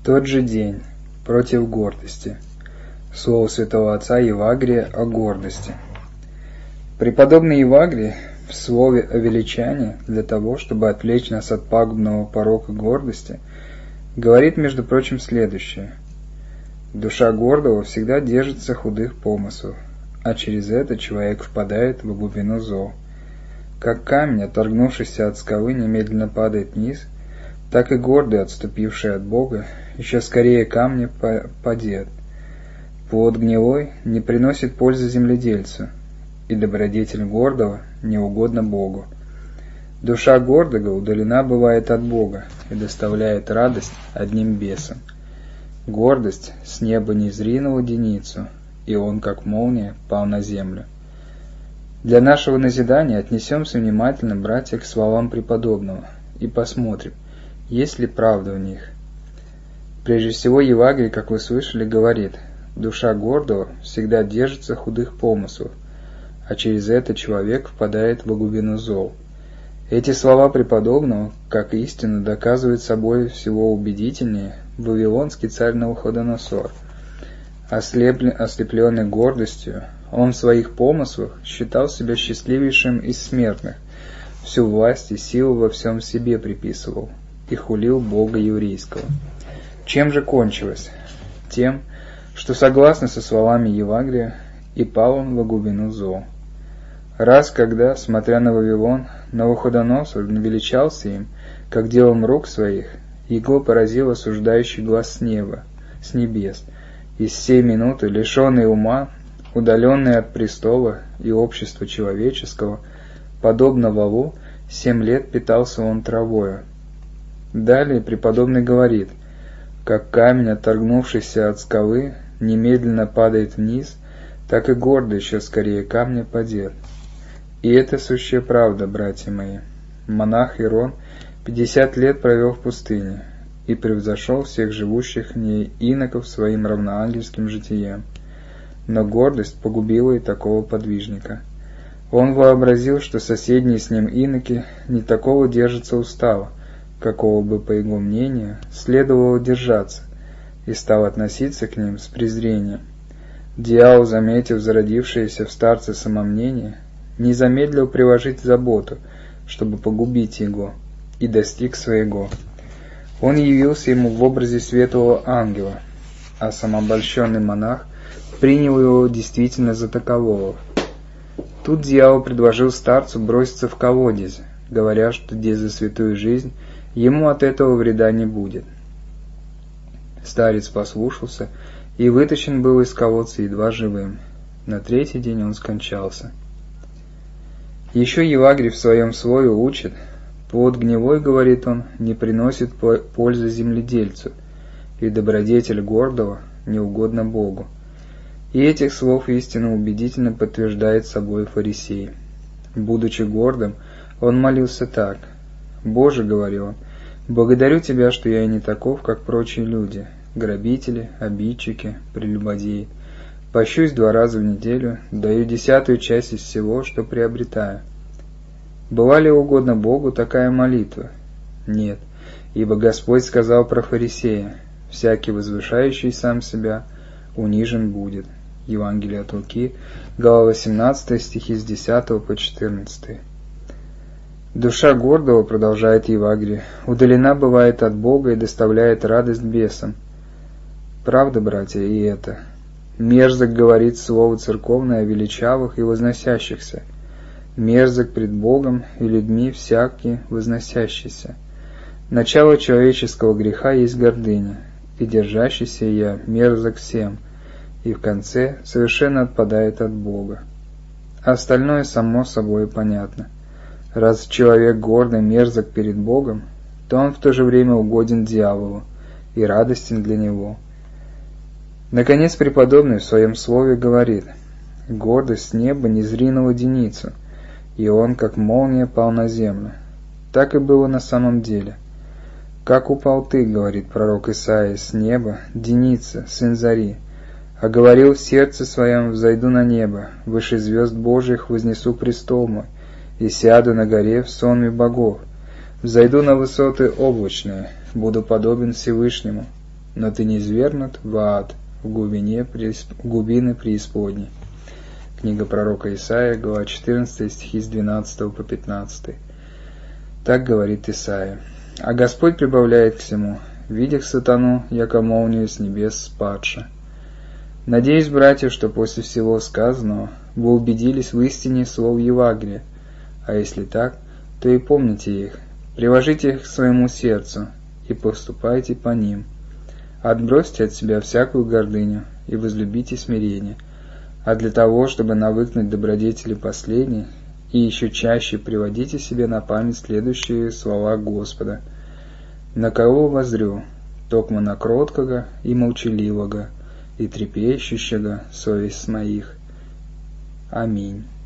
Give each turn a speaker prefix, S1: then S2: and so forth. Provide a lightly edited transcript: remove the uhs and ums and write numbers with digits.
S1: тот же день. Против гордости. Слово святого отца Евагрия о гордости. Преподобный Евагрий в слове о величании, для того, чтобы отвлечь нас от пагубного порока гордости, говорит, между прочим, следующее. Душа гордого всегда держится худых помыслов, а через это человек впадает в глубину зол. Как камень, отторгнувшийся от скалы, немедленно падает вниз, так и гордый, отступивший от Бога, еще скорее камня падет. Плод гнилой не приносит пользы земледельцу, и добродетель гордого не угодна Богу. Душа гордого удалена бывает от Бога и доставляет радость одним бесам. Гордость с неба не зринула деницу, и он, как молния, пал на землю. Для нашего назидания отнесемся внимательно, братья, к словам преподобного, и посмотрим, есть ли правда в них. Прежде всего, Евагрий, как вы слышали, говорит, душа гордого всегда держится худых помыслов, а через это человек впадает во глубину зол. Эти слова преподобного, как истину, доказывают собой всего убедительнее вавилонский царь Навуходоносор. Ослепленный гордостью, он в своих помыслах считал себя счастливейшим из смертных, всю власть и силу во всем себе приписывал и хулил Бога еврейского. Чем же кончилось? Тем, что согласно со словами Евагрия, и пал он во глубину зол. Раз, когда, смотря на Вавилон, Навуходоносор величался им, как делом рук своих, его поразил осуждающий глаз с неба, с небес, и с сей минуты, лишенный ума, удаленный от престола и общества человеческого, подобно валу, 7 лет питался он травою. Далее преподобный говорит, как камень, отторгнувшийся от скалы, немедленно падает вниз, так и гордый еще скорее камня падет. И это сущая правда, братья мои. Монах Ирон 50 лет провел в пустыне и превзошел всех живущих в ней иноков своим равноангельским житием. Но гордость погубила и такого подвижника. Он вообразил, что соседние с ним иноки не такого держатся устава, какого бы, по его мнению, следовало держаться, и стал относиться к ним с презрением. Дьявол, заметив зародившееся в старце самомнение, не замедлил приложить заботу, чтобы погубить его, и достиг своего. Он явился ему в образе светлого ангела, а самообольщенный монах принял его действительно за такового. Тут дьявол предложил старцу броситься в колодец, говоря, что за святую жизнь ему от этого вреда не будет. Старец послушался и вытащен был из колодца едва живым. На 3-й день он скончался. Еще Евагрий в своем слове учит, плод гнилой, говорит он, не приносит пользы земледельцу, и добродетель гордого не угодна Богу. И этих слов истинно убедительно подтверждает собой фарисей. Будучи гордым, он молился так. «Боже, — говорил он, — благодарю Тебя, что я не таков, как прочие люди, грабители, обидчики, прелюбодеи. Пощусь 2 раза в неделю, даю 10-ю часть из всего, что приобретаю». Была ли угодно Богу такая молитва? Нет, ибо Господь сказал про фарисея, «Всякий возвышающий сам себя унижен будет». Евангелие от Луки, глава 18, стихи с 10 по 14. Душа гордого, продолжает Евагрий, удалена бывает от Бога и доставляет радость бесам. Правда, братья, и это. Мерзок говорит слово церковное о величавых и возносящихся. Мерзок пред Богом и людьми всякий возносящийся. Начало человеческого греха есть гордыня, и держащийся я мерзок всем, и в конце совершенно отпадает от Бога. Остальное само собой понятно. Раз человек гордый мерзок перед Богом, то он в то же время угоден дьяволу и радостен для него. Наконец преподобный в своем слове говорит, «Гордость с неба не зринула деницу, и он, как молния, пал на землю». Так и было на самом деле. «Как упал ты, — говорит пророк Исаия, — с неба, деница, сын зари, а говорил в сердце своем, взойду на небо, выше звезд Божьих вознесу престол мой, и сяду на горе в сонме богов, взойду на высоты облачные, буду подобен Всевышнему, но ты низвергнут в ад, в глубины преисподней». Книга пророка Исаия, глава 14, стихи с 12 по 15. Так говорит Исаия. А Господь прибавляет к всему: «Видях сатану, яко молнию с небес спадша». Надеюсь, братья, что после всего сказанного вы убедились в истине слов Евагрия, а если так, то и помните их, приложите их к своему сердцу и поступайте по ним. Отбросьте от себя всякую гордыню и возлюбите смирение, а для того, чтобы навыкнуть добродетели последней, и еще чаще приводите себе на память следующие слова Господа: «На кого воззрю, токмо на кроткого и молчаливого, и трепещущего совесть моих». Аминь.